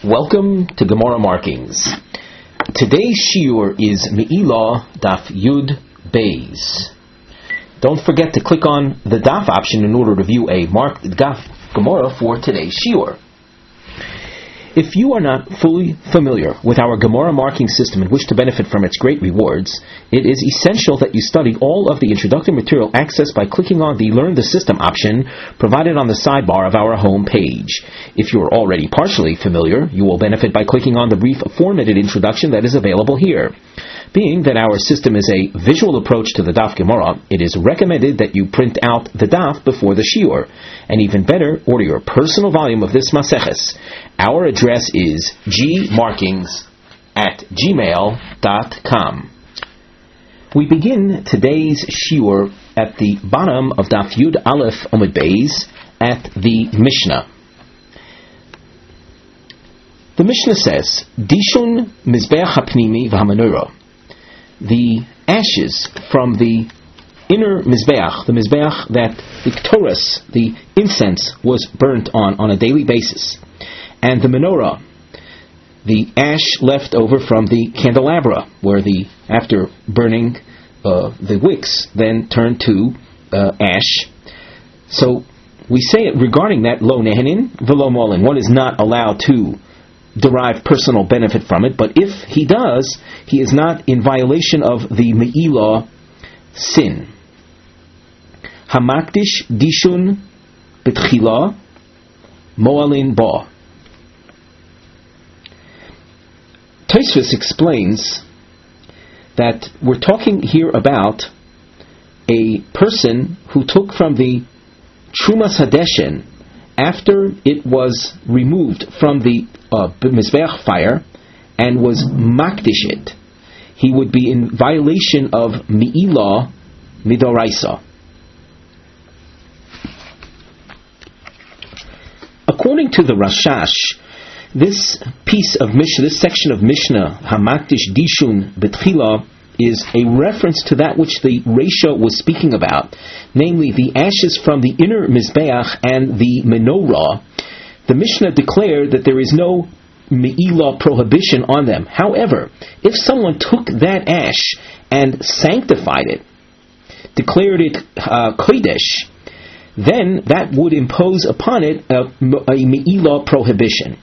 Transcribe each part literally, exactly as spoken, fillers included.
Welcome to Gemara Markings. Today's shiur is Me'ilah Daf Yud Beis. Don't forget to click on the Daf option in order to view a marked Daf Gemara for today's shiur. If you are not fully familiar with our Gemara marking system and wish to benefit from its great rewards, it is essential that you study all of the introductory material accessed by clicking on the Learn the System option provided on the sidebar of our home page. If you are already partially familiar, you will benefit by clicking on the brief formatted introduction that is available here. Being that our system is a visual approach to the Daf Gemara, it is recommended that you print out the Daf before the shiur, and even better, order your personal volume of this Maseches. Our address is gmarkings at gmail dot com. We begin today's shiur at the bottom of Daf Yud Aleph Omid Beis at the Mishnah. The Mishnah says, Dishun Mizbeach HaPnimi V'HaMenorah. The ashes from the inner Mizbeach, the Mizbeach that the Ktoros, the incense, was burnt on on a daily basis, and the menorah, the ash left over from the candelabra, where the, after burning uh, the wicks, then turned to uh, ash. So we say it regarding that, lo nehenin v'lo molin. One is not allowed to derive personal benefit from it, but if he does, he is not in violation of the Me'ilah sin. Hamakdish dishun betchila moalin ba. Tosfos explains that we're talking here about a person who took from the Trumas Hadeshin after it was removed from the uh, Mizbeach fire and was makdish it. He would be in violation of Me'ilah Midoraisa. According to the Rashash, this piece of Mishnah, this section of Mishnah, Hamakdish Dishun Betchila, is a reference to that which the Reisha was speaking about, namely the ashes from the inner Mizbeach and the menorah. The Mishnah declared that there is no Me'ilah prohibition on them. However, if someone took that ash and sanctified it, declared it uh, Kodesh, then that would impose upon it a, a Me'ilah prohibition.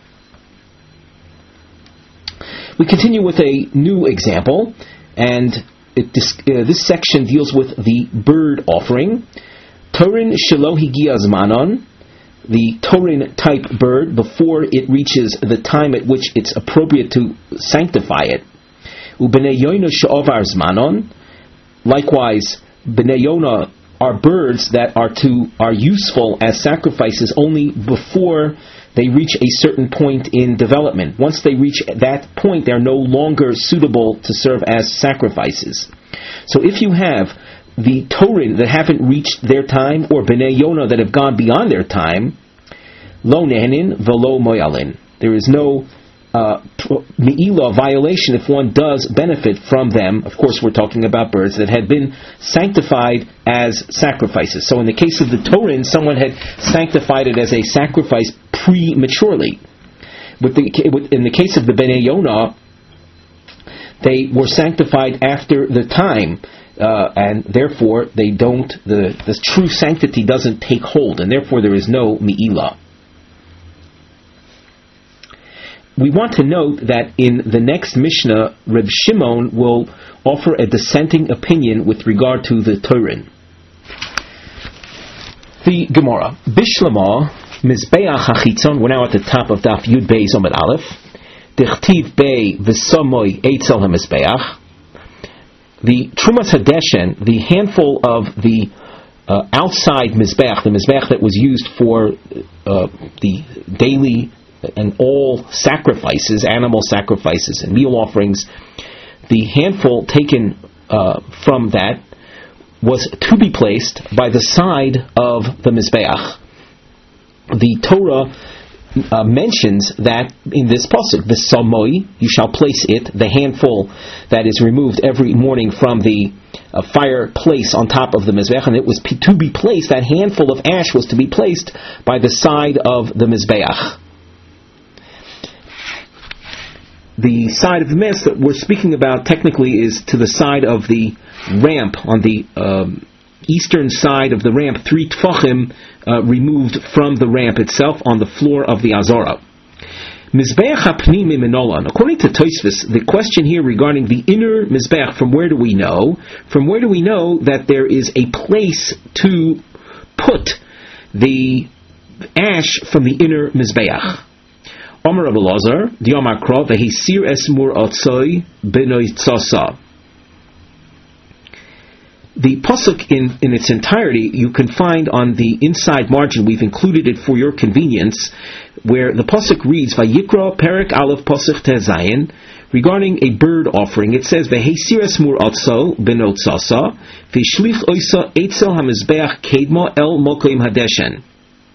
We continue with a new example, and it, this, uh, this section deals with the bird offering. Torin shelo higia zmanon, the Torin type bird, before it reaches the time at which it's appropriate to sanctify it. Ubnei yona she'ovar zmanon, likewise, bnei yona are birds that are to are useful as sacrifices only before they reach a certain point in development. Once they reach that point, they're no longer suitable to serve as sacrifices. So if you have the Torin that haven't reached their time, or Bnei Yonah that have gone beyond their time, lo nehenin v'lo moyalin. There is no uh, Me'ilah violation if one does benefit from them. Of course, we're talking about birds that had been sanctified as sacrifices. So in the case of the Torin, someone had sanctified it as a sacrifice prematurely. With the, in the case of the Bnei Yonah, they were sanctified after the time, uh, and therefore they don't. The, the true sanctity doesn't take hold, and therefore there is no Me'ilah. We want to note that in the next Mishnah, Reb Shimon will offer a dissenting opinion with regard to the Torin. The Gemara, Bishlama Mizbeach HaChitzon, we're now at the top of Daf Yud Beis Omid Aleph. Dichtiv Bei V'Somoy Eitzel HaMizbeach. The Trumas Hadeshen, the handful of the uh, outside Mizbeach, the Mizbeach that was used for uh, the daily and all sacrifices, animal sacrifices and meal offerings, the handful taken uh, from that was to be placed by the side of the Mizbeach. The Torah uh, mentions that in this pasuk, the Samoi, you shall place it, the handful that is removed every morning from the uh, fireplace on top of the Mizbeach, and it was p- to be placed, that handful of ash was to be placed by the side of the Mizbeach. the side of the mast that we're speaking about technically is to the side of the ramp, on the um, eastern side of the ramp, three tfachim uh, removed from the ramp itself on the floor of the Azara. Mizbeach hapnimi minolan. According to Tosfos, the question here regarding the inner mizbeach, from where do we know? From where do we know that there is a place to put the ash from the inner mizbeach? Omer Rabbi Elazar, Diomar Kro, Vehisir Esmur Otzoi Benoy Tzosa. The pasuk in, in its entirety you can find on the inside margin. We've included it for your convenience, where the pasuk reads Vayikra Perek Aleph Pasuk Tezayin regarding a bird offering. It says Vehisir Esmur Otzo Benoy Tzosa Vishlich Oisa Eitzel Hamizbeach Kedmo El Mokoim Hadeshen.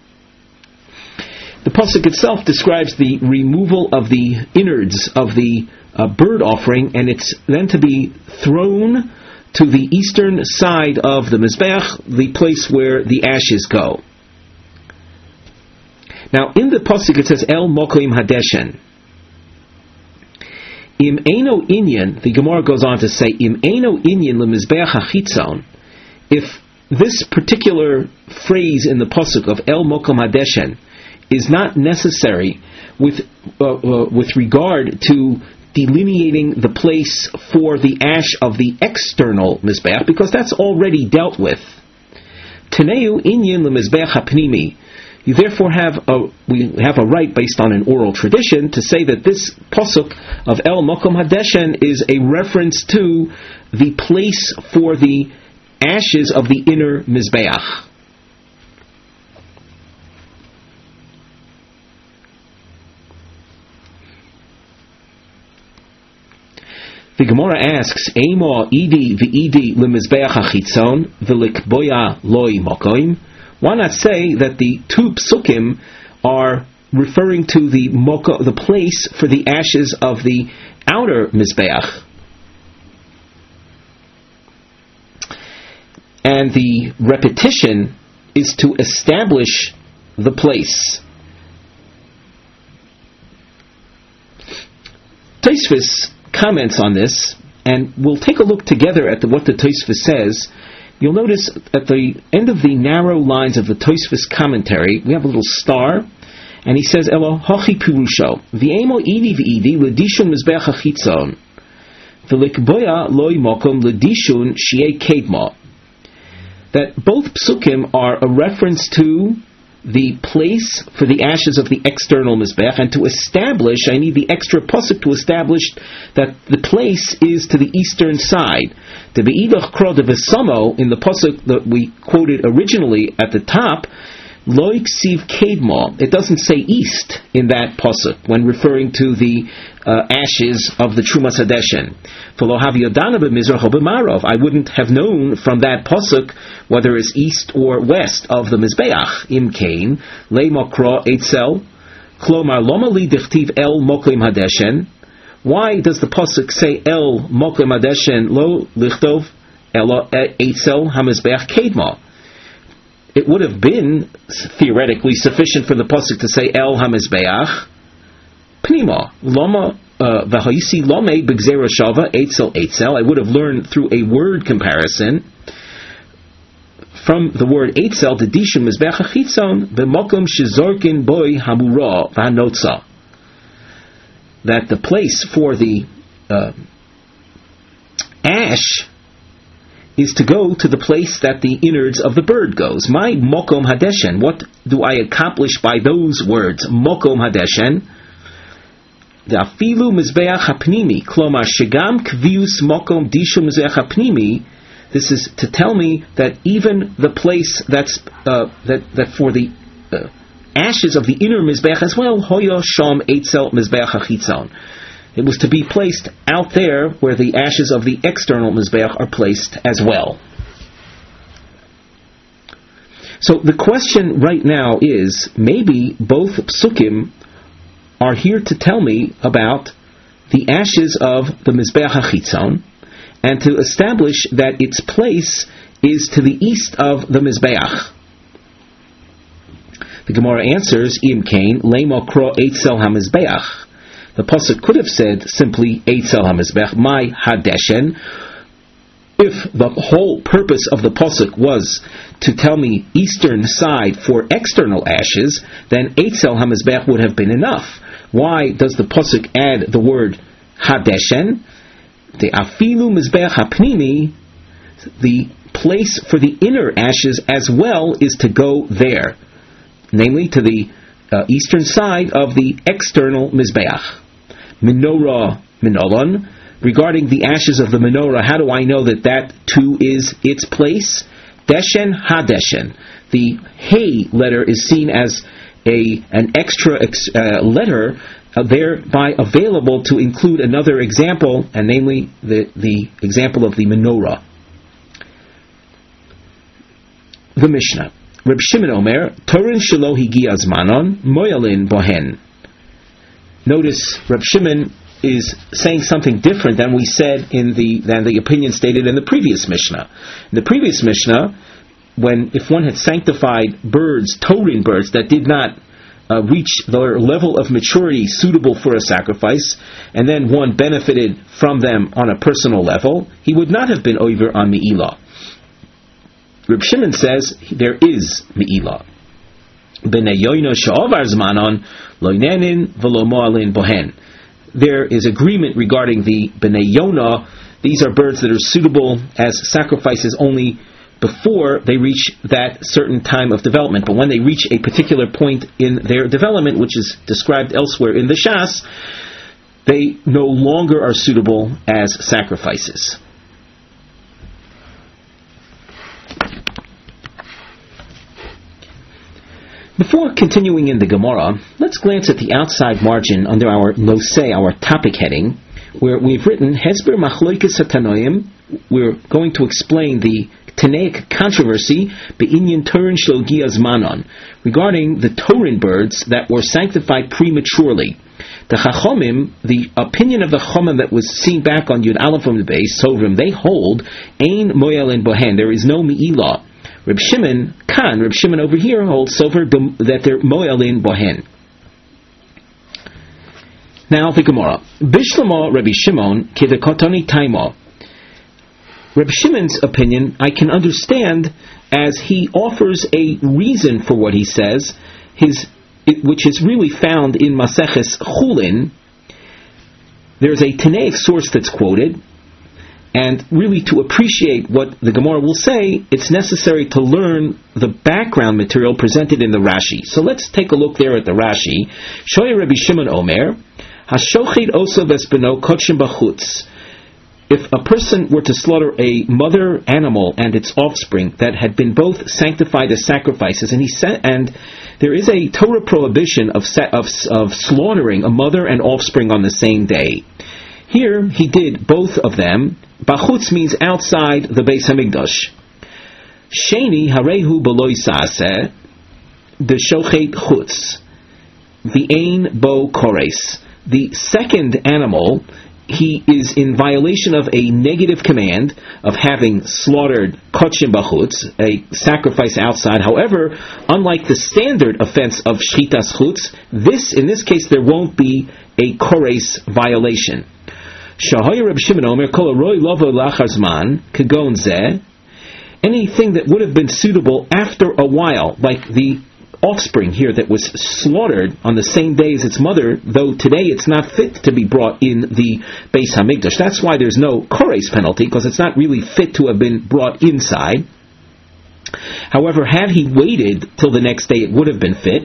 The pasuk itself describes the removal of the innards of the uh, bird offering, and it's then to be thrown to the eastern side of the mizbeach, the place where the ashes go. Now, in the pasuk it says El Mokoim Hadeshen. Im Eino Inyan, the Gemara goes on to say Im Eino Inyan LeMizbeach HaChitzon. If this particular phrase in the pasuk of El Mokoim Hadeshen is not necessary with uh, uh, with regard to delineating the place for the ash of the external mizbeach, because that's already dealt with. Teneu inyan lemizbeach hapnimi. You therefore have a we have a right, based on an oral tradition, to say that this pasuk of El Mokom Hadeshen is a reference to the place for the ashes of the inner mizbeach. The Gemara asks, Eimo idi v'idi lemizbeach hachitzon v'likboya loi mokoim. Why not say that the two psukim are referring to the moko, the place for the ashes of the outer mizbeach? And the repetition is to establish the place. Tosfos comments on this, and we'll take a look together at the, what the Tosfos says. You'll notice at the end of the narrow lines of the Tosfos commentary, we have a little star, and he says, Elo hochi pirusho, v'emo idi v'idi l'dishun mizbeach hachitzon, v'likboya loy mokom l'dishun shiei kedma. That both psukim are a reference to the place for the ashes of the external mizbeach, and to establish, I need the extra pasuk to establish that the place is to the eastern side. The beidach kro de v'samo in the pasuk that we quoted originally at the top, lo ksiv kedma. It doesn't say east in that pasuk when referring to the uh, ashes of the Trumas Hadeshen. I wouldn't have known from that pasuk whether it's east or west of the mizbeach. Im kain leimokra eitzel klomar lomali dichtiv el mokim hadeshen. Why does the pasuk say el mokim hadeshen lo lichtov elo eitzel hamizbeach kedma? It would have been theoretically sufficient for the pasuk to say el hamizbeach pnima loma. V'ha'isi lomei b'gzera shava eitzel eitzel. I would have learned through a word comparison from the word eitzel to dishum mizbeach hachitzon b'mokom shezorkin boy hamura v'hanotza. That the place for the uh, ash is to go to the place that the innards of the bird goes. My mokom hadeshen. What do I accomplish by those words? Mokom hadeshen. The afilu mizbeach hapnimi, klomar shegam kvius mokom dishu mizbeach hapnimi. This is to tell me that even the place that's uh, that that for the uh, ashes of the inner mizbeach as well, hoyo shom eitzel mizbeach hachitzon. It was to be placed out there where the ashes of the external mizbeach are placed as well. So the question right now is, maybe both psukim are here to tell me about the ashes of the Mizbeach HaChitzon, and to establish that its place is to the east of the Mizbeach. The Gemara answers, Im kain leimo kro eitzel hamizbeach. The pasuk could have said simply Eitzel HaMizbech, my Hadeshen. If the whole purpose of the pasuk was to tell me eastern side for external ashes, then Eitzel HaMizbech would have been enough. Why does the pasuk add the word Hadeshen? The Afilu Mizbech HaPnimi, the place for the inner ashes as well, is to go there, namely to the uh, eastern side of the external Mizbeach. Menorah Minolan, regarding the ashes of the menorah, how do I know that that too is its place? Deshen Hadeshen. The Hey letter is seen as a an extra ex, uh, letter, uh, thereby available to include another example, and namely the, the example of the menorah. The Mishnah. Reb Shimon Omer, Torin Shelo Higia Zmanon, Moyalin Bohen. Notice Reb Shimon is saying something different than we said in the than the opinion stated in the previous Mishnah. In the previous Mishnah, when if one had sanctified birds, Torin birds, that did not uh, reach their level of maturity suitable for a sacrifice, and then one benefited from them on a personal level, he would not have been over on Me'ilah. Reb Shimon says there is Me'ilah. B'nei Yoina she'ovar zmanon lo nenin v'lo mo'alin bohen. There is agreement regarding the B'nei Yonah. These are birds that are suitable as sacrifices only before they reach that certain time of development. But when they reach a particular point in their development, which is described elsewhere in the Shas, they no longer are suitable as sacrifices. Before continuing in the Gemara, let's glance at the outside margin under our Nosei, our topic heading, where we've written Hesber Machloikes HaTanoim. We're going to explain the Tanaic controversy Be'inyan Torin Shel Gia Zmanon, regarding the Torin birds that were sanctified prematurely. The Chachomim, the opinion of the Chachomim that was seen back on Yud Aleph from the base, Sovrim, they hold Ein Moyalin Bohen, there is no Me'ilah. Reb Shimon, Kan, Reb Shimon over here holds Sofer that they're Moyalin Bohen. Now the Gemara. Bishlama Rabbi Shimon Kidekotoni Taimo. Reb Shimon's opinion I can understand as he offers a reason for what he says, his it, which is really found in Maseches Chulin. There's a Tanaic source that's quoted. And really, to appreciate what the Gemara will say, it's necessary to learn the background material presented in the Rashi. So let's take a look there at the Rashi. Shoya Rabbi Shimon Omer, Hashochet oso vespeno kotshim bachutz. If a person were to slaughter a mother animal and its offspring that had been both sanctified as sacrifices, and he said, and there is a Torah prohibition of, of of slaughtering a mother and offspring on the same day. Here he did both of them. Bachutz means outside the Beis Hamikdash. Sheni harehu b'lo yisaseh b'shochet chutz v'ein bo kores. The second animal, he is in violation of a negative command of having slaughtered kotshim bachutz, a sacrifice outside. However, unlike the standard offense of shchitas chutz, this in this case there won't be a kores violation. Shahoy Reb Shimon Omer kol aroi lovo lachar zman kagon zeh. Anything that would have been suitable after a while, like the offspring here that was slaughtered on the same day as its mother, though today it's not fit to be brought in the Beis Hamikdash. That's why there's no kores penalty, because it's not really fit to have been brought inside. However, had he waited till the next day, it would have been fit.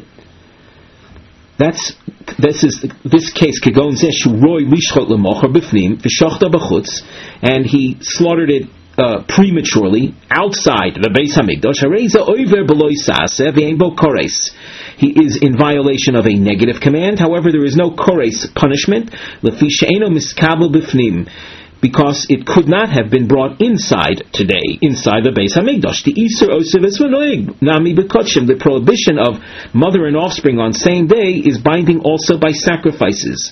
That's this is this case kagon zeh shuroy lishchot lemocher b'fnim v'shachta b'chutz, and he slaughtered it uh, prematurely outside the Beis Hamikdash. Hareza oiver b'lo yisaseh v'ein bo kores. He is in violation of a negative command. However, there is no kores punishment. Lefi she'eno miskabel b'fnim, because it could not have been brought inside today, inside the Beis Hamikdash. The Isur Osiv Esvanoig Nami Bekotshim, the prohibition of mother and offspring on same day is binding also by sacrifices.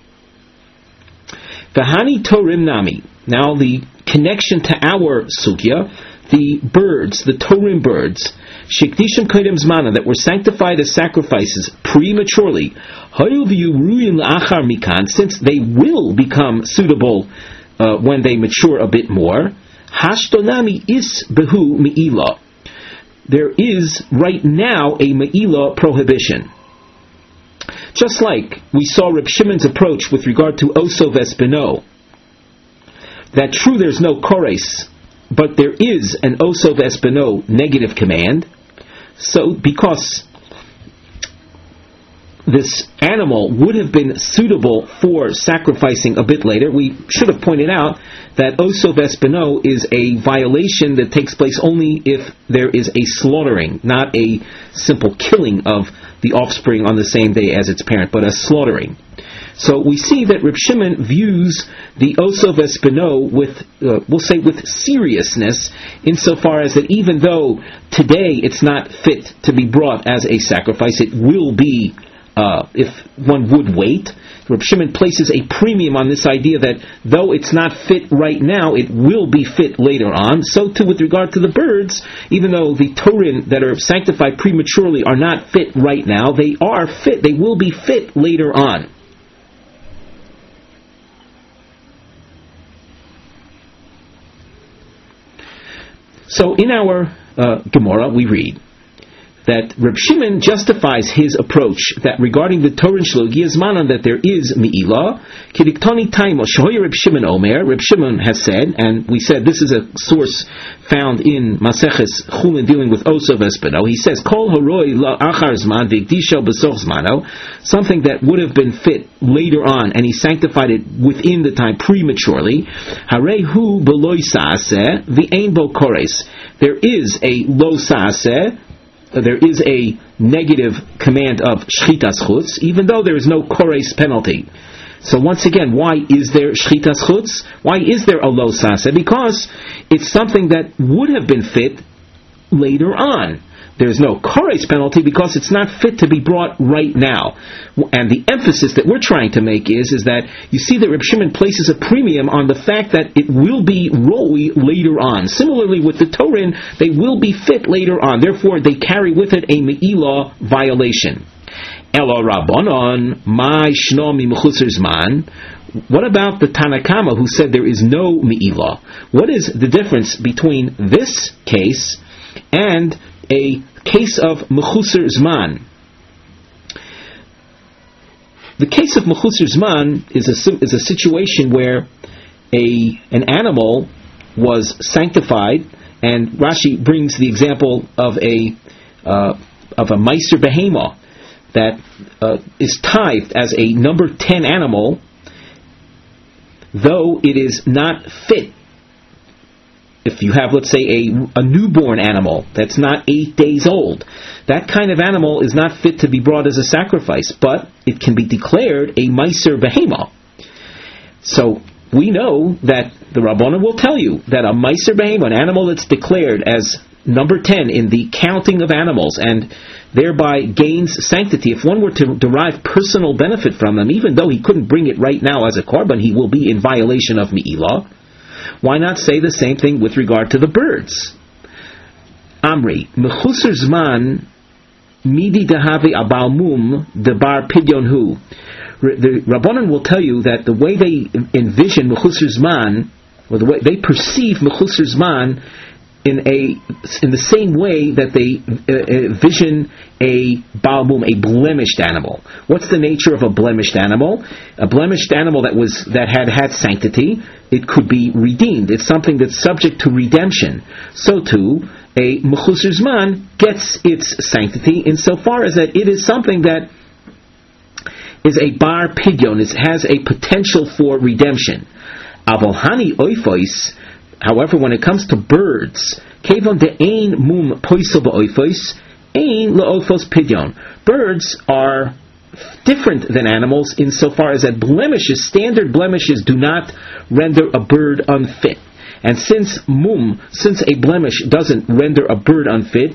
V'hani Torim Nami. Now the connection to our sugya, the birds, the Torim birds. shekdishim kodim zmana, that were sanctified as sacrifices prematurely, since they will become suitable uh, when they mature a bit more, hashtonami is behu me'ilah. There is right now a me'ilah prohibition. Just like we saw Reb Shimon's approach with regard to Oso Vespino, that true there's no kores, but there is an Oso Vespino negative command, so because this animal would have been suitable for sacrificing a bit later, we should have pointed out that Oso Vespino is a violation that takes place only if there is a slaughtering, not a simple killing of the offspring on the same day as its parent, but a slaughtering. So we see that Reb Shimon views the Oso Vespino with, uh, we'll say, with seriousness, insofar as that even though today it's not fit to be brought as a sacrifice, it will be uh, if one would wait. Reb Shimon places a premium on this idea that though it's not fit right now, it will be fit later on. So too with regard to the birds, even though the Torin that are sanctified prematurely are not fit right now, they are fit, they will be fit later on. So in our uh, Gemara we read that Reb Shimon justifies his approach that regarding the Torah Shelo Giyazmanan that there is Me'ilah. Kidiktoni Taimo Shahoy Reb Shimon Omer. Reb Shimon has said, and we said this is a source found in Maseches Chulin dealing with Oso Vespino. He says, Kol Horoi La Achar Zman V'Gdisho B'Soch Zmano, something that would have been fit later on, and he sanctified it within the time prematurely. Harei Hu B'Loi Saaseh V'Ein Bo Kores. There is a Lo Saaseh. There is a negative command of shchitas chutz, even though there is no kores penalty. So once again, why is there shchitas chutz? Why is there a lo saseh? Because it's something that would have been fit later on. There's no kores penalty because it's not fit to be brought right now. And the emphasis that we're trying to make is, is that you see that Reb Shimon places a premium on the fact that it will be roi later on. Similarly with the Torin, they will be fit later on. Therefore, they carry with it a me'ilah violation. Elo Rabbanon, my shnomi mechusar zman. What about the Tanakama who said there is no me'ilah? What is the difference between this case and a case of mechusar zman? The case of mechusar zman is a is a situation where a an animal was sanctified, and Rashi brings the example of a uh, of a meiser behema that uh, is tithed as a number ten animal, though it is not fit. If you have, let's say, a, a newborn animal that's not eight days old, that kind of animal is not fit to be brought as a sacrifice, but it can be declared a meiser behema. So we know that the Rabbanan will tell you that a meiser behema, an animal that's declared as number ten in the counting of animals and thereby gains sanctity, if one were to derive personal benefit from them, even though he couldn't bring it right now as a korban, he will be in violation of me'ilah. Why not say the same thing with regard to the birds? Amri, mechusar zman midi dehave abal mum debar pidyon hu. The Rabbanan will tell you that the way they envision mechusar zman, or the way they perceive mechusar zman, in a in the same way that they uh, envision a baal mum, a blemished animal. What's the nature of a blemished animal? A blemished animal that was that had had sanctity, it could be redeemed. It's something that's subject to redemption. So too, a mechusar zman gets its sanctity insofar as that it is something that is a bar pidyon. It has a potential for redemption. Avolhani oifois. However, when it comes to birds, kevon de ein mum poisel ba'oifos, ein la'ofos pidyon. Birds are different than animals insofar as that blemishes, standard blemishes, do not render a bird unfit. And since mum, since a blemish doesn't render a bird unfit,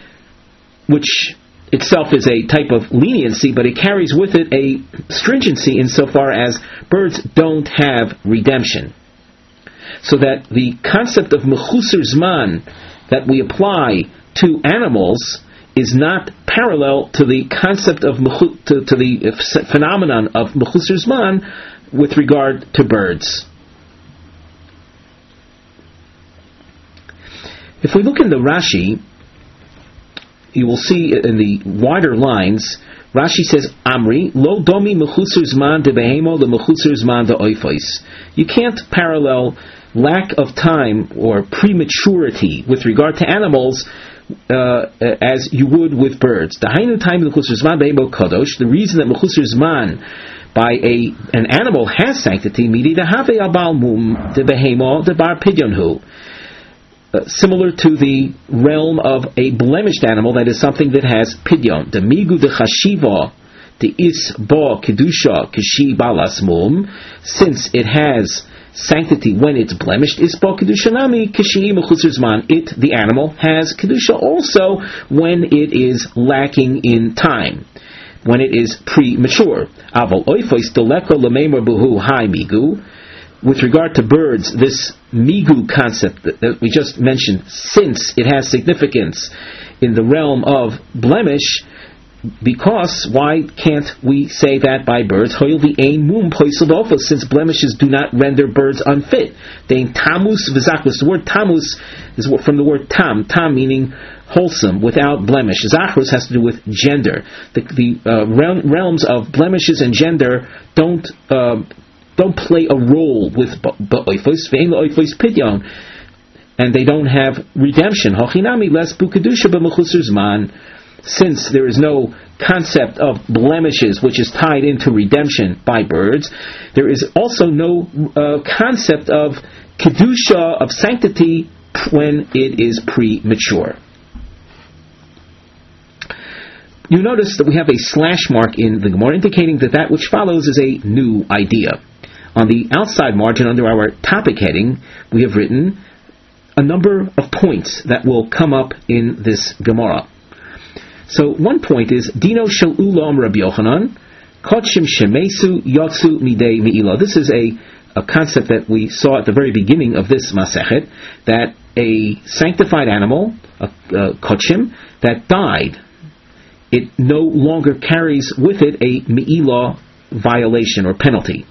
which itself is a type of leniency, but it carries with it a stringency insofar as birds don't have redemption. So that the concept of mechusar zman that we apply to animals is not parallel to the concept of to, to the phenomenon of mechusar zman with regard to birds. If we look in the Rashi, you will see in the wider lines, Rashi says, Amri, lo domi mechusar zman de behemo le mechusar zman de oifos. You can't parallel lack of time or prematurity with regard to animals uh, as you would with birds. The hainu time mechusar zman behemo kadosh. The reason that mechusar zman by a an animal has sanctity, midi de have abal mum de behemo de bar pidyonhu. Uh, similar to the realm of a blemished animal, that is something that has pidyon. The migu de chashiva, the is ba kedusha kishi balas mum, since it has sanctity when it's blemished, is ba kedusha nami kishi mechusar zman. It, the animal, has kedusha also when it is lacking in time, when it is premature. Aval oifos deleko lememor buhu hai migu. With regard to birds, this migu concept that, that we just mentioned, since it has significance in the realm of blemish, because why can't we say that by birds? Since blemishes do not render birds unfit. Tamus v'zaklus. The word tamus is from the word tam, tam meaning wholesome, without blemish. Zachrus has to do with gender. The, the uh, realms of blemishes and gender don't uh, don't play a role with ba'oifos, ve'en la'oifos pidyon, and they don't have redemption. Hachinami les bu kedusha b'mechusar zman. Since there is no concept of blemishes which is tied into redemption by birds, there is also no uh, concept of kedusha, of sanctity, when it is premature. You notice that we have a slash mark in the Gemara indicating that that which follows is a new idea. On the outside margin under our topic heading, we have written a number of points that will come up in this Gemara. So one point is Dino shel ulam Rabbi Yochanan Kotshim shemesu yotsu midei meila. This is a, a concept that we saw at the very beginning of this Masechet, that a sanctified animal, a, a kotshim, that died, it no longer carries with it a meila violation or penalty.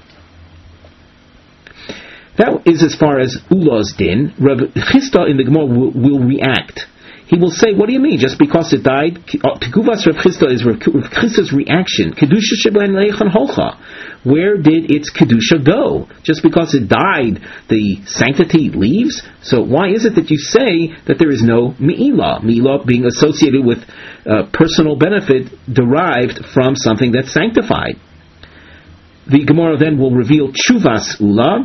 That is as far as Ulah's din. Rav Chisda in the Gemara will, will react. He will say, what do you mean? Just because it died? Teguvas Rav Chisda is Rav Chisda's reaction. Kedusha sheben leichan holcha. Where did its kedusha go? Just because it died, the sanctity leaves? So why is it that you say that there is no me'ilah? Me'ilah being associated with uh, personal benefit derived from something that's sanctified. The Gemara then will reveal Chuvas Ulah.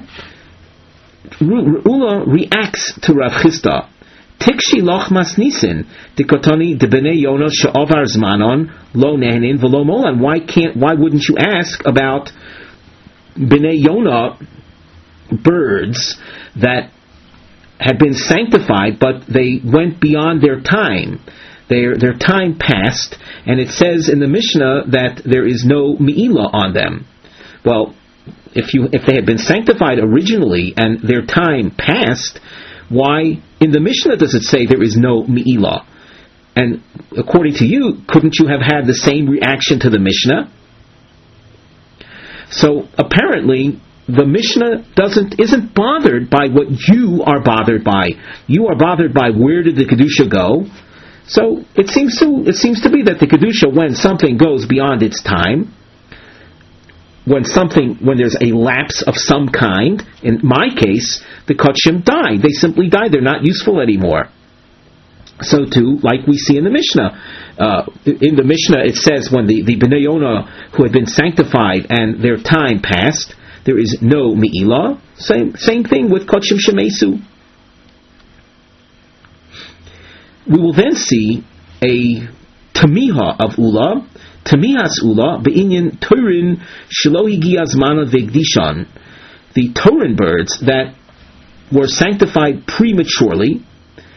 Ula reacts to Rav Chisda. Tikshi loch masnisin dikotoni de bnei Yonah she'avar zmanon lo nehenin v'lo molan. Why can't? Why wouldn't you ask about bnei Yonah, birds that had been sanctified, but they went beyond their time? Their their time passed, and it says in the Mishnah that there is no me'ilah on them. Well, If you if they had been sanctified originally and their time passed, why in the Mishnah does it say there is no me'ilah? And according to you, couldn't you have had the same reaction to the Mishnah? So apparently the Mishnah doesn't isn't bothered by what you are bothered by. You are bothered by where did the kedusha go. So it seems to it seems to be that the kedusha, when something goes beyond its time, when something, when there's a lapse of some kind, in my case, the kotshim died. They simply died. They're not useful anymore. So too, like we see in the Mishnah. Uh, in the Mishnah it says when the, the Bnei Yonah who had been sanctified and their time passed, there is no me'ilah. Same, same thing with kotshim shemesu. We will then see a tamiha of Ulah. Tamihas Ulah be'inyan Turin shelo higia zmana v'gdishan. The Turin birds that were sanctified prematurely.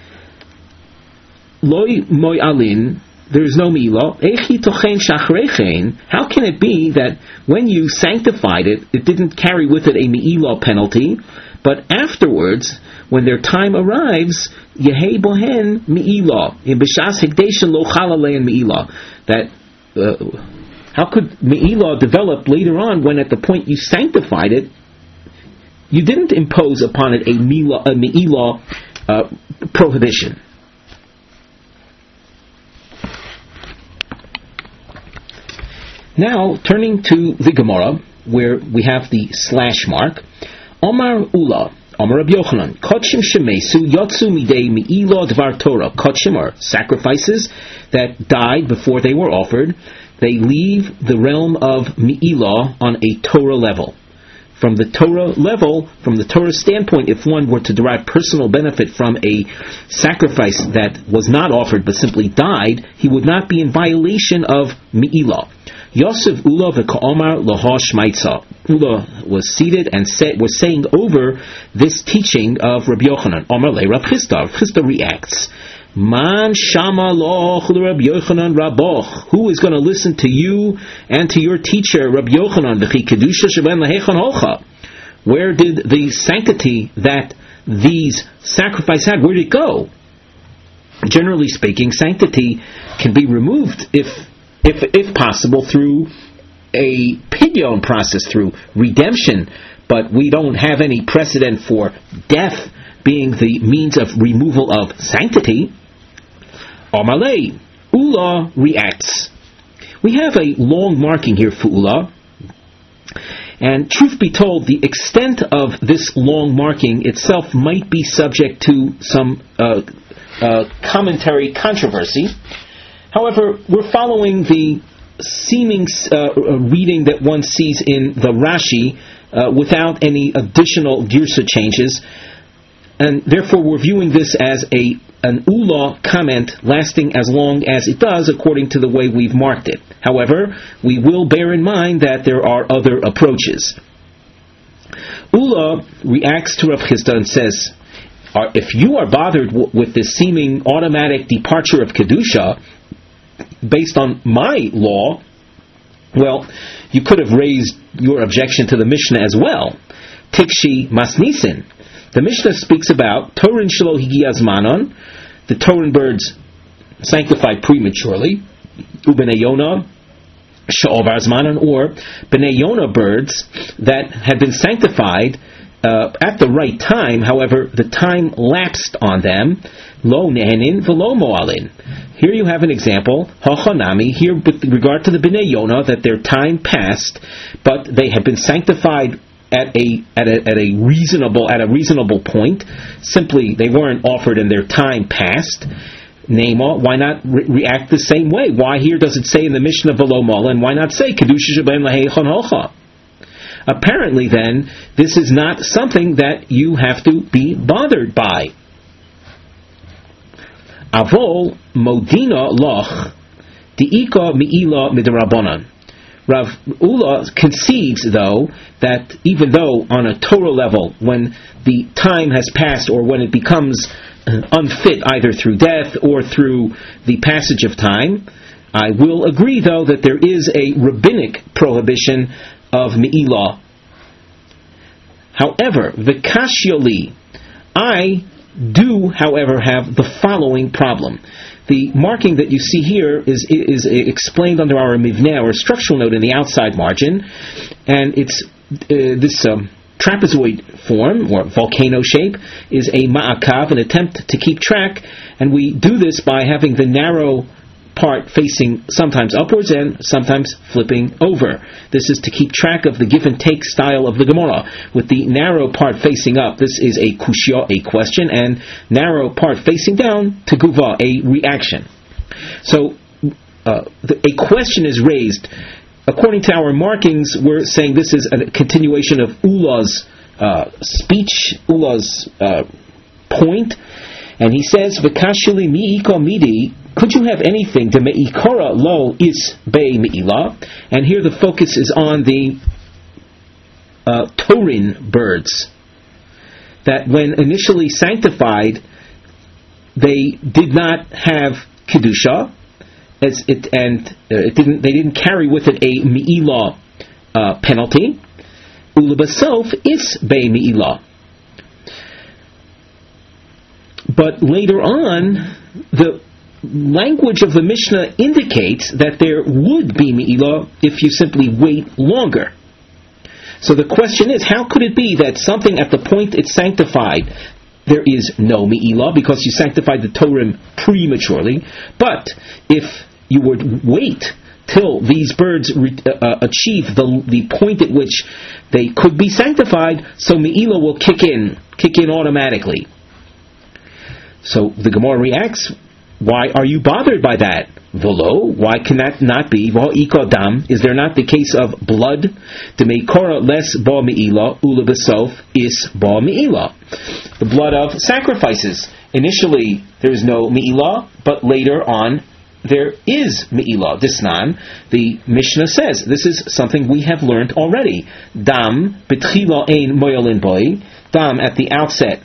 Loi moy alin. There is no milah. Echi tochen shachrechen. How can it be that when you sanctified it, it didn't carry with it a mi'ilah penalty? But afterwards, when their time arrives, Yehei bohen mi'ilah. In b'shas hekdeshin lo chal alein mi'ilah. That, uh, how could mi'ilah develop later on when at the point you sanctified it, you didn't impose upon it a, mila, a mi'ilah uh, prohibition? Now, turning to the Gemara, where we have the slash mark, Omar Ula, Omar Rabbi Yochanan, Kotshim Shemesu Yotsu Midei Mi'ilah Dvar Torah. Kotshim are sacrifices that died before they were offered. They leave the realm of Mi'ilah on a Torah level. From the Torah level, from the Torah standpoint, if one were to derive personal benefit from a sacrifice that was not offered but simply died, he would not be in violation of Mi'ilah. Yosef Ula v'ka'omar laha shmaitza. Ula was seated and say, was saying over this teaching of Rabbi Yochanan. Omar le Rav Chisda. Rav Chisda reacts. Man shama loch Rabbi Yochanan raboch. Who is going to listen to you and to your teacher Rabbi Yochanan? V'chi kedusha sheben lahechan hocha. Where did the sanctity that these sacrifices had, where did it go? Generally speaking, sanctity can be removed if If, if possible, through a pidyon process, through redemption, but we don't have any precedent for death being the means of removal of sanctity. Amalei, Ula reacts. We have a long marking here for Ula, and truth be told, the extent of this long marking itself might be subject to some uh, uh, commentary controversy. However, we're following the seeming uh, reading that one sees in the Rashi uh, without any additional girsa changes, and therefore we're viewing this as a an ula comment lasting as long as it does according to the way we've marked it. However, we will bear in mind that there are other approaches. Ula reacts to Rav Chisda and says, if you are bothered w- with this seeming automatic departure of Kedusha, based on my law, well, you could have raised your objection to the Mishnah as well. Tikshi Masnisin. The Mishnah speaks about Torin Shelo Higia Zmanon, the Torin birds sanctified prematurely, Ubnei Yonah She'ovar Zmanon, or Bnei Yonah birds that had been sanctified uh, at the right time, however, the time lapsed on them. Lo nehenin v'lo mo'alin. Here you have an example, hachanami, here with regard to the Bnei Yonah, that their time passed, but they have been sanctified at a at a at a reasonable at a reasonable point. Simply, they weren't offered and their time passed. Nema, why not re- react the same way? Why here does it say in the Mishnah v'lo mo'alin, and why not say kedusha shebem laheichon hocha? Apparently, then, this is not something that you have to be bothered by. Avol modina loch diika miila midrabanan. Rav Ula concedes, though, that even though on a Torah level, when the time has passed or when it becomes unfit either through death or through the passage of time, I will agree, though, that there is a rabbinic prohibition of mi'ilah. However, v'kashyoli, I do, however, have the following problem. The marking that you see here is is explained under our mivneh, our structural note in the outside margin, and it's uh, this um, trapezoid form, or volcano shape, is a ma'akav, an attempt to keep track, and we do this by having the narrow part facing sometimes upwards and sometimes flipping over. This is to keep track of the give and take style of the Gemara. With the narrow part facing up, this is a kushya, a question, and narrow part facing down, teguva, a reaction. So, uh, the, a question is raised. According to our markings, we're saying this is a continuation of Ula's uh, speech, Ula's uh, point, and he says, "V'kashili mi'ika midi." Could you have anything to me'ikara lo is bei me'ilah? And here the focus is on the uh, Torin birds, that when initially sanctified, they did not have kedusha, as it and uh, it didn't. They didn't carry with it a me'ilah uh, penalty. Ulabasof is bei me'ilah. But later on, the language of the Mishnah indicates that there would be Me'ilah if you simply wait longer. So the question is, how could it be that something at the point it's sanctified, there is no Me'ilah because you sanctified the Torah prematurely, but if you would wait till these birds re- uh, achieve the the point at which they could be sanctified, so Me'ilah will kick in, kick in automatically. So the Gemara reacts, why are you bothered by that? Velo, why can that not be? Dam, is there not the case of blood? The meikora less ba me'ilah, ula besof is ba me'ilah. The blood of sacrifices. Initially, there is no me'ilah, but later on, there is me'ilah. Disnan, the Mishnah says, this is something we have learned already. Dam, betchila ein moyalin boy. Dam, at the outset,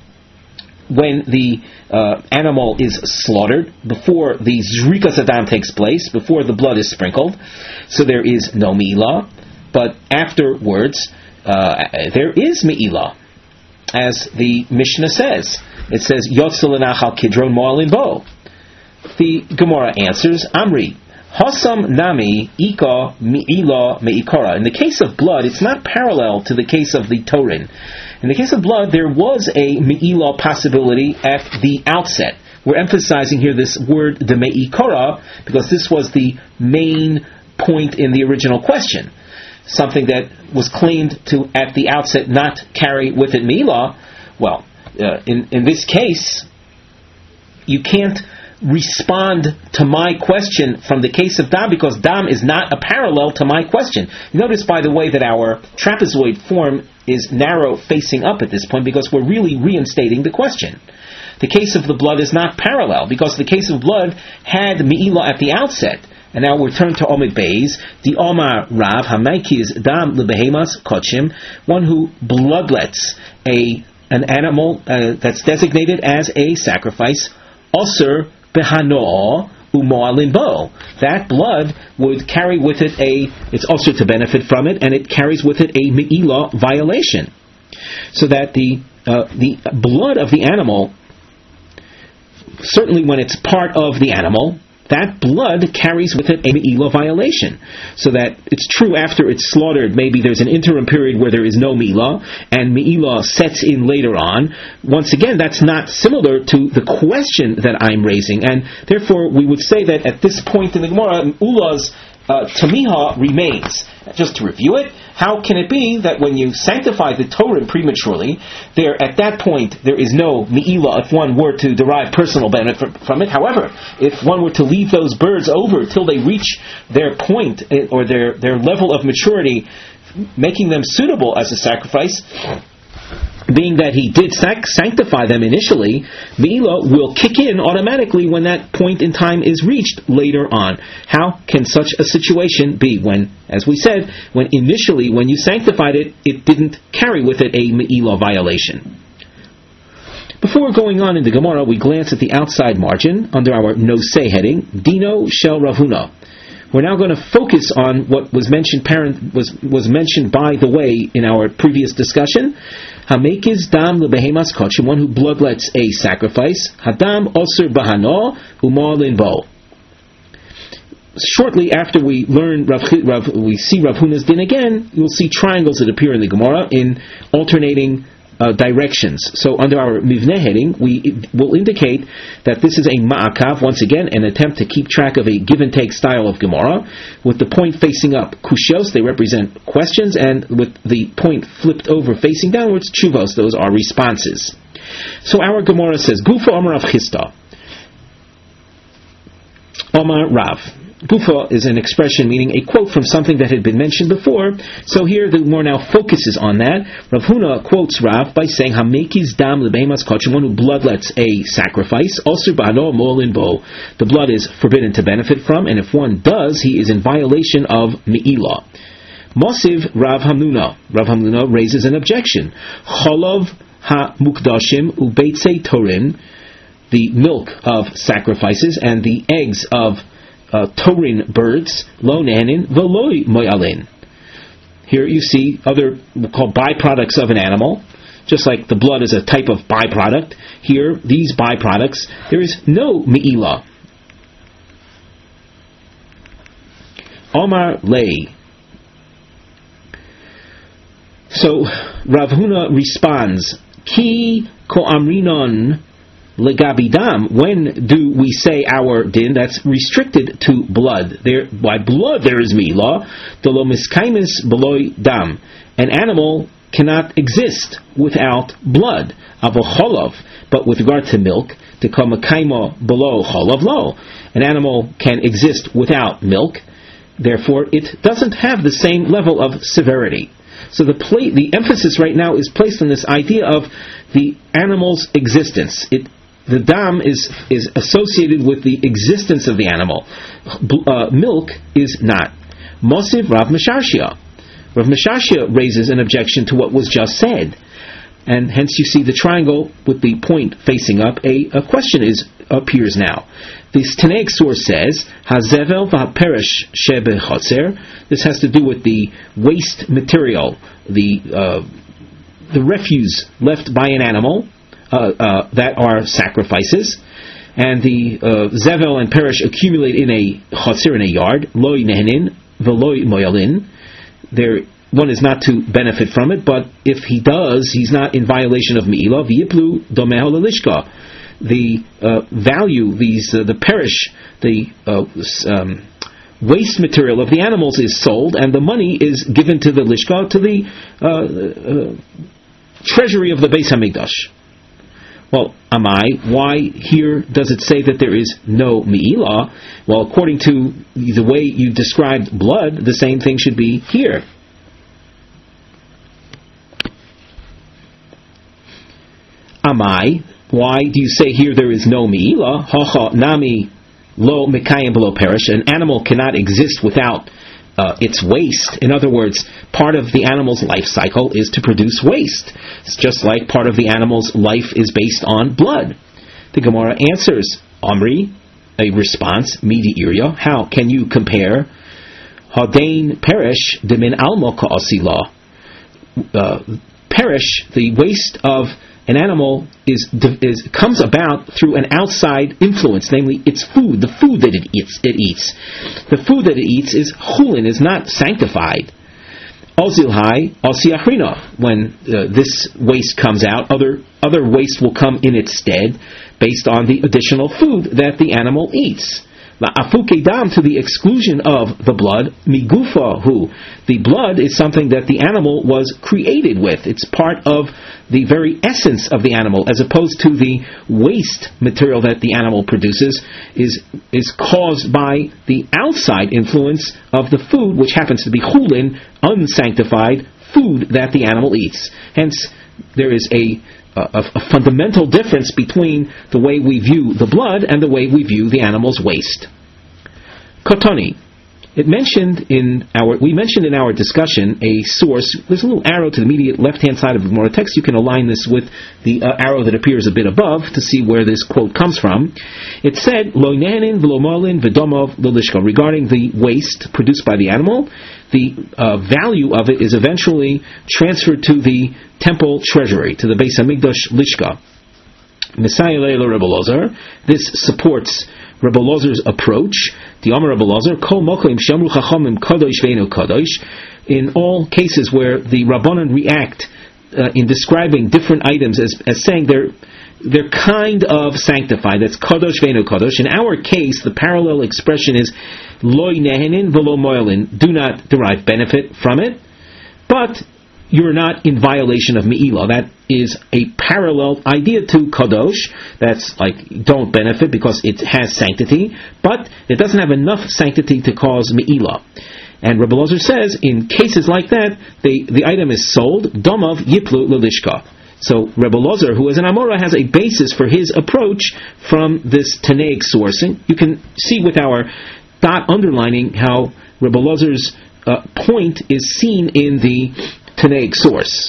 when the uh, animal is slaughtered, before the zrikas adam takes place, before the blood is sprinkled, so there is no me'ilah, but afterwards uh, there is me'ilah, as the Mishnah says. It says yotzel lenachal kidron mo'alin bo. The Gemara answers, Amri, Hasam nami ika me'ilah me'ikara. In the case of blood, it's not parallel to the case of the Torin. In the case of blood, there was a me'ilah possibility at the outset. We're emphasizing here this word, the me'ikara, because this was the main point in the original question. Something that was claimed to, at the outset, not carry with it me'ilah. Well, uh, in, in this case, you can't respond to my question from the case of Dam, because Dam is not a parallel to my question. Notice, by the way, that our trapezoid form is narrow facing up at this point, because we're really reinstating the question. The case of the blood is not parallel, because the case of blood had me'ilah at the outset. And now we turn to Omid Beis, the Omar Rav, Hamaikiz Dam Lebehemas Kochim, one who bloodlets a an animal uh, that's designated as a sacrifice, Osir Behano Umoalin Bo. That blood would carry with it a, it's also to benefit from it, and it carries with it a me'ilah violation. So that the uh, the blood of the animal, certainly when it's part of the animal, that blood carries with it a me'ilah violation. So that it's true after it's slaughtered, maybe there's an interim period where there is no me'ilah, and me'ilah sets in later on. Once again, that's not similar to the question that I'm raising, and therefore we would say that at this point in the Gemara, Ulah's uh, tamiha remains. Just to review it, how can it be that when you sanctify the Torah prematurely, there at that point there is no me'ilah if one were to derive personal benefit from it? However, if one were to leave those birds over till they reach their point or their, their level of maturity, making them suitable as a sacrifice, being that he did sac- sanctify them initially, me'ilah will kick in automatically when that point in time is reached later on. How can such a situation be when, as we said, when initially, when you sanctified it, it didn't carry with it a me'ilah violation? Before going on in the Gemara, we glance at the outside margin under our Nosei heading, Dino Shel Rav Huna. We're now going to focus on what was mentioned parent, was, was mentioned by the way in our previous discussion. Hamekiz dam lebehemas kochim, one who bloodlets a sacrifice. Hadam osir bahano umalin bo. Shortly after we learn Rav, Rav, we see Rav Huna's din again, you'll see triangles that appear in the Gemara in alternating Uh, directions. So under our Mivneh heading, we will indicate that this is a ma'akav, once again, an attempt to keep track of a give-and-take style of Gemara, with the point facing up, kushos, they represent questions, and with the point flipped over facing downwards, chuvos, those are responses. So our Gemara says, Gufa Omar Rav Chisda. Omar Rav. Gufa is an expression meaning a quote from something that had been mentioned before, so here the more now focuses on that. Rav Huna quotes Rav by saying, Hamekiz dam lebehemas kochim, one who bloodlets a sacrifice, also ba'ano molin bo, the blood is forbidden to benefit from, and if one does, he is in violation of me'ilah. Mosiv Rav Hamnuna. Rav Hamnuna raises an objection. Cholov ha-mukdashim u'beitzei torin, the milk of sacrifices and the eggs of Uh, torin birds, lo nanin veloi moyalin. Here you see other, we'll call byproducts of an animal, just like the blood is a type of byproduct, here, these byproducts, there is no me'ilah. Omar Lei. So Rav Huna responds, Ki ko amrinon legabidam. When do we say our din? That's restricted to blood. There, by blood there is me'ilah. Delo miskaimis beloy dam. An animal cannot exist without blood. Avo cholov. But with regard to milk, to come a kaimo below cholov lo. An animal can exist without milk. Therefore, it doesn't have the same level of severity. So the pla- the emphasis right now is placed on this idea of the animal's existence. It, the dam is is associated with the existence of the animal. Uh, milk is not. Mosiv Rav Meshashia. Rav Meshashia raises an objection to what was just said. And hence you see the triangle with the point facing up. A, a question is appears now. This Tanaic source says, Hazevel v'haperish shebe chotzer. This has to do with the waste material, the uh, the refuse left by an animal uh, uh, that are sacrifices, and the uh, zevel and perish accumulate in a chotzer, in a yard. Loi nehnin v'loi moyalin. There. One is not to benefit from it, but if he does, he's not in violation of me'ilah. V'yiplu domeho lelishka. The uh, value, these uh, the perish, the uh, um, waste material of the animals is sold, and the money is given to the lishka, to the uh, uh, treasury of the Beis Hamikdash. Well, Amai, why here does it say that there is no me'ilah? Well, according to the way you described blood, the same thing should be here. Amai, why do you say here there is no me'ilah? Hacha nami lo mekayim below perish. An animal cannot exist without uh, its waste. In other words, part of the animal's life cycle is to produce waste. It's just like part of the animal's life is based on blood. The Gemara answers, Omri, a response, midi iria. How can you compare Hadain perish demin almo ka'asila? Perish, the waste of an animal is, is comes about through an outside influence, namely its food, the food that it eats. It eats. The food that it eats is chulin, is not sanctified. Ozilhai, osiachrina. When uh, this waste comes out, other other waste will come in its stead, based on the additional food that the animal eats. La'afuke dam, to the exclusion of the blood. Migufa hu, the blood is something that the animal was created with. It's part of the very essence of the animal, as opposed to the waste material that the animal produces is is caused by the outside influence of the food, which happens to be chulin, unsanctified food that the animal eats. Hence, there is a A, a fundamental difference between the way we view the blood and the way we view the animal's waste. Kotoni. It mentioned in our, we mentioned in our discussion a source. There's a little arrow to the immediate left-hand side of the Gemara text. You can align this with the uh, arrow that appears a bit above to see where this quote comes from. It said, Lo nehenin v'lo molin v'domov lelishka. Regarding the waste produced by the animal, the uh, value of it is eventually transferred to the temple treasury, to the Beis Hamikdash lishka. Messiah Leila Rebbe Lozer. This supports Rebbe Lozer's approach. The Amar Rebbe Lozer, Kol Mokim Shamru Chachamim Kadosh Veinu Kadosh. In all cases where the Rabbanan react uh, in describing different items as, as saying they're they're kind of sanctified. That's Kadosh Veinu Kadosh. In our case, the parallel expression is Loi Nehenin V'lo Moilin. Do not derive benefit from it, but you're not in violation of Me'ilah. That is a parallel idea to Kadosh. That's like, don't benefit because it has sanctity, but it doesn't have enough sanctity to cause Me'ilah. And Rebbe Lozer says, in cases like that, the, the item is sold, Domav Yiplu Lelishka. So Rebbe Lozer, who is an Amora, has a basis for his approach from this Tanaic sourcing. You can see with our dot underlining how Rebbe Lozer's uh, point is seen in the Tanaic source.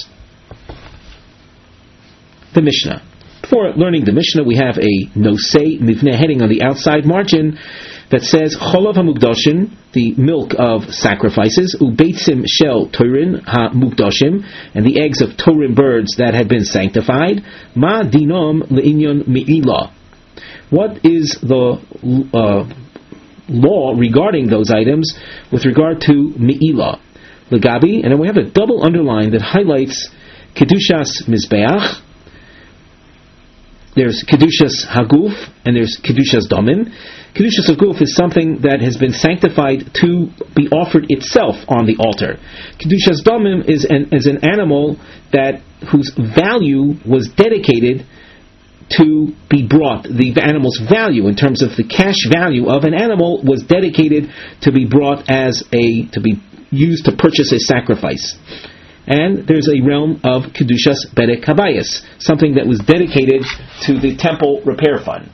The Mishnah. Before learning the Mishnah, we have a nosei mivneh heading on the outside margin. that says Cholav HaMukdashim, the milk of sacrifices, Ubeitzim Shel Torin HaMukdashim, and the eggs of Torin birds that had been sanctified, Ma Dinom Le'inyon Me'ilah. What is the uh, law regarding those items with regard to Me'ilah? Legabi, and then we have a double underline that highlights Kedushas Mizbeach. There's Kedushas Haguf, and there's Kedushas Domim. Kedushas Haguf is something that has been sanctified to be offered itself on the altar. Kedushas Domim is an, is an animal that whose value was dedicated to be brought. The animal's value, in terms of the cash value of an animal, was dedicated to be brought as a, to be used to purchase a sacrifice. And there's a realm of Kedushas Bedek Habayis, something that was dedicated to the temple repair fund.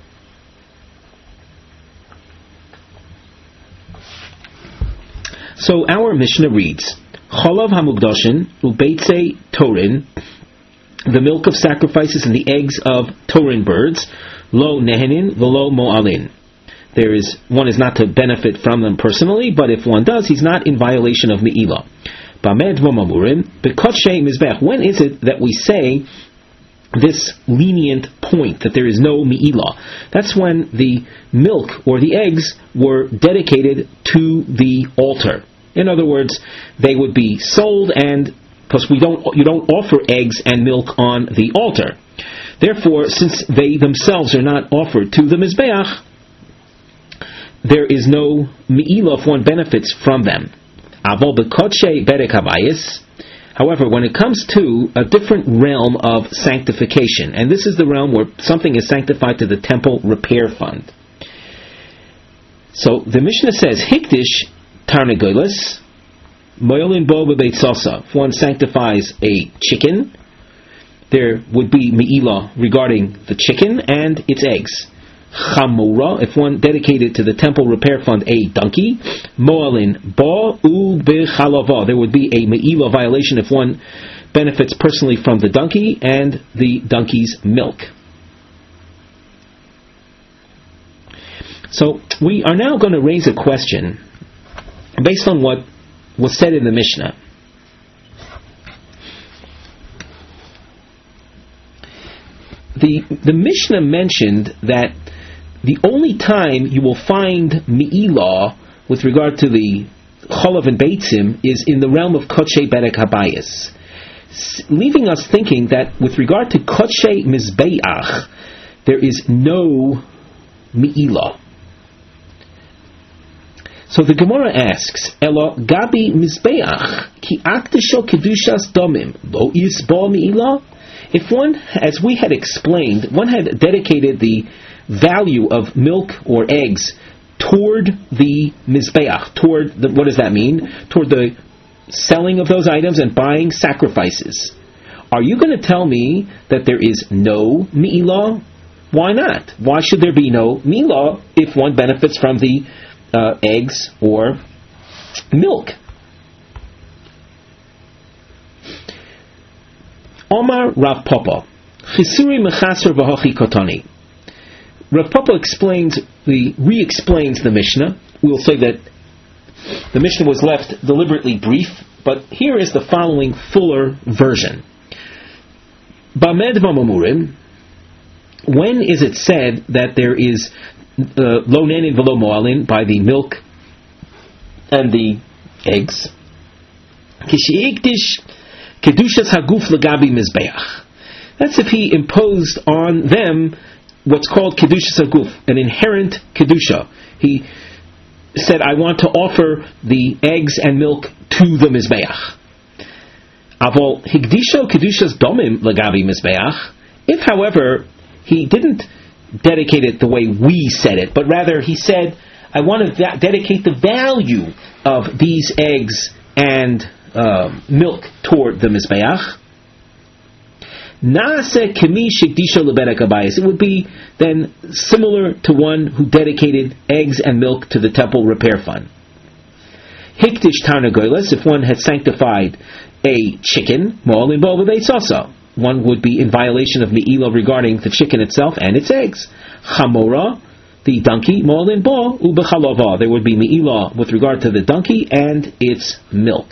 So our Mishnah reads, Cholav HaMukdashin Ubeitzei Torin, the milk of sacrifices and the eggs of Torin birds, Lo Nehenin V'lo Mo'alin. There is, one is not to benefit from them personally, but if one does, he's not in violation of Me'ilah. When is it that we say this lenient point, that there is no Me'ilah? That's when the milk or the eggs were dedicated to the altar. In other words, they would be sold, and because we don't, you don't offer eggs and milk on the altar. Therefore, since they themselves are not offered to the Mizbeach, there is no Me'ilah if one benefits from them. However, when it comes to a different realm of sanctification, and this is the realm where something is sanctified to the temple repair fund. So the Mishnah says, Hikdish Tarnagolas, Moyolin Bo Bebeitzasa. If one sanctifies a chicken, there would be Me'ilah regarding the chicken and its eggs. Chamura, if one dedicated to the temple repair fund a donkey, Mo'alin Ba U B'Chalava, there would be a Me'ilah violation if one benefits personally from the donkey and the donkey's milk. So we are now going to raise a question based on what was said in the Mishnah. The, the Mishnah mentioned that the only time you will find Me'ilah with regard to the Cholav and Beitzim is in the realm of Kotshei Bedek Habayis, leaving us thinking that with regard to Kotshei Mizbeach, there is no Me'ilah. So the Gemara asks, Elo Gabi Mizbeach, Ki Akdisho Kedushas Domim, Lo Yisbo Me'ilah? If one, as we had explained, one had dedicated the value of milk or eggs toward the Mizbeach, toward the, what does that mean? Toward the selling of those items and buying sacrifices. Are you going to tell me that there is no Me'ilah? Why not? Why should there be no Me'ilah if one benefits from the uh, eggs or milk? Omar Rav Papa, Chisuri Mechaser V'Hochi Kotani. Rav Papa explains the re-explains the Mishnah. We'll say that the Mishnah was left deliberately brief, but here is the following fuller version. Bamed V'Mamurim. When is it said that there is lo nenin v'lo mo'alin by the milk and the eggs? Kishi'ikdish Kedushas Haguf Legabi Mizbeach. That's if he imposed on them what's called Kedushas Haguf, an inherent Kedusha. He said, I want to offer the eggs and milk to the Mizbeach. Avol Higdisho Kedushas Domim Legabi Mizbeach. If, however, he didn't dedicate it the way we said it, but rather he said, I want to va- dedicate the value of these eggs and Uh, milk toward the Mizbeach. Naaseh kemi shekdisha lebedek habayis. It would be then similar to one who dedicated eggs and milk to the temple repair fund. Hikdish tarnagolas, if one had sanctified a chicken, mo'alin bo b'beitzasa, one would be in violation of Me'ilah regarding the chicken itself and its eggs. Chamora, the donkey, molin bo ubechalava. There would be me'ilah with regard to the donkey and its milk.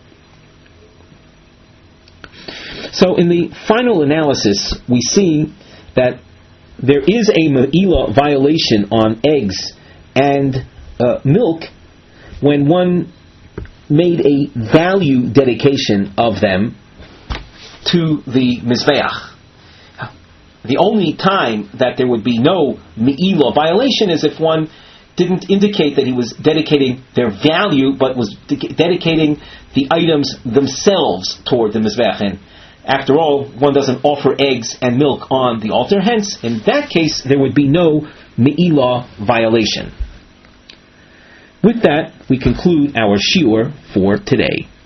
So in the final analysis, we see that there is a me'ilah violation on eggs and uh, milk when one made a value dedication of them to the mizbeach. The only time that there would be no me'ilah violation is if one didn't indicate that he was dedicating their value, but was de- dedicating the items themselves toward the mizbeach. And after all, one doesn't offer eggs and milk on the altar. Hence, in that case, there would be no me'ilah violation. With that, we conclude our shiur for today.